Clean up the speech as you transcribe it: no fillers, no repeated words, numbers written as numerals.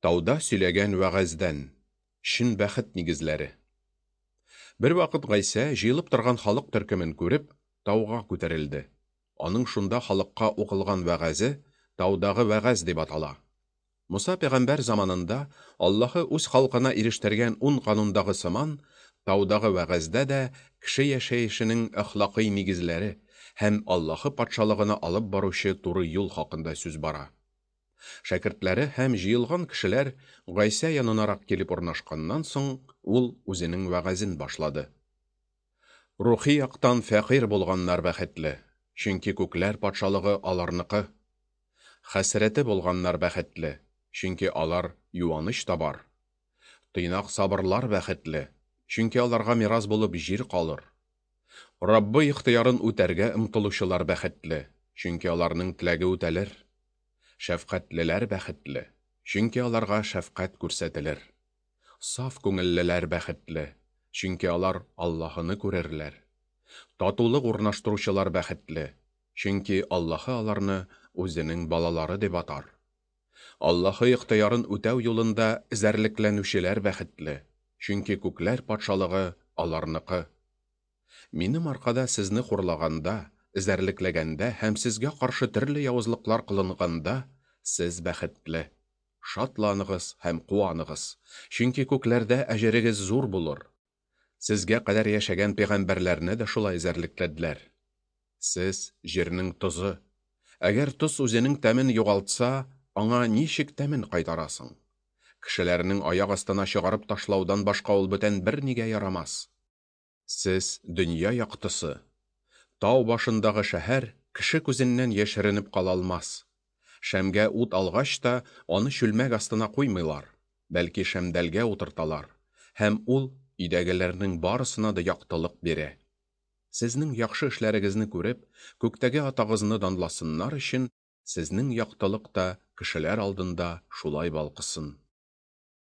Тауда сөйләгән вәгазьдән. Шин бәхет нигезләре. Бер вакыт Гайса, җыелып торган халык төркемен күреп, тауга күтәрелде. Аның шунда халыкка укылган вәгазе таудагы вәгаз дип атала. Муса пәгамбәр заманында Аллаһы үз халкына ирештергән 10 канундагы сыман, таудагы вәгазьдә дә кеше яшәешенең әхлакый нигезләре һәм Аллаһы патшалыгына алып баручы туры юл хакында сүз бара. Шәкертләре һәм җыелган кешеләр Гайса янынарак килеп урнашканнан соң, ул үзенең вәгазен башлады. Рухи яктан фәкыйрь булганнар бәхетле, чөнки күкләр патшалыгы аларныкы. Хәсрәте булганнар бәхетле, чөнки алар юаныч табар. Тыйнак сабырлар бәхетле, чөнки аларга мирас булып җир калыр. Раббы ихтыярын үтәргә омтылучылар бәхетле, чөнки аларның теләге үтәлер. Шәфкатьлеләр бәхетле, чөнки аларга шәфкать күрсәтелер. Саф күңеллеләр бәхетле, чөнки алар Аллаһыны күрерләр. Татулык урнаштыручылар бәхетле, чөнки Аллаһы аларны үзенең балалары дип атар. Аллаһы ихтыярын үтәү юлында эзәрлекләнүчеләр бәхетле, чөнки күкләр патшалыгы аларныкы. Минем аркада сезне хурлаганда, эзәрлекләгәндә һәм сезгә каршы төрле явызлыклар кылынганда, сез бәхетле. Шатланыгыз һәм куаныгыз, чөнки күкләрдә әҗерегез зур булыр. Сезгә кадәр яшәгән пәйгамбәрләрне дә шулай эзәрлекләделәр. Сез җирнең тозы. Әгәр тоз үзенең тәмен югалтса, аңа ничек тәмен кайтарасың? Кешеләрнең аяк астына чыгарып ташлаудан башка ул бүтән бернигә ярамас. Сез дөнья яктысы. Тау башындагы шәһәр кеше күзеннән яшеренеп кала алмас. Шәмгә ут алгач та, аны чүлмәк астына куймыйлар, бәлки шәмдәлгә утырталар, һәм ул өйдәгеләрнең барысына да яктылык бирә. Сезнең яхшы эшләрегезне күреп, күктәге атагызны данласыннар өчен, сезнең яктылык та кешеләр алдында шулай балкысын.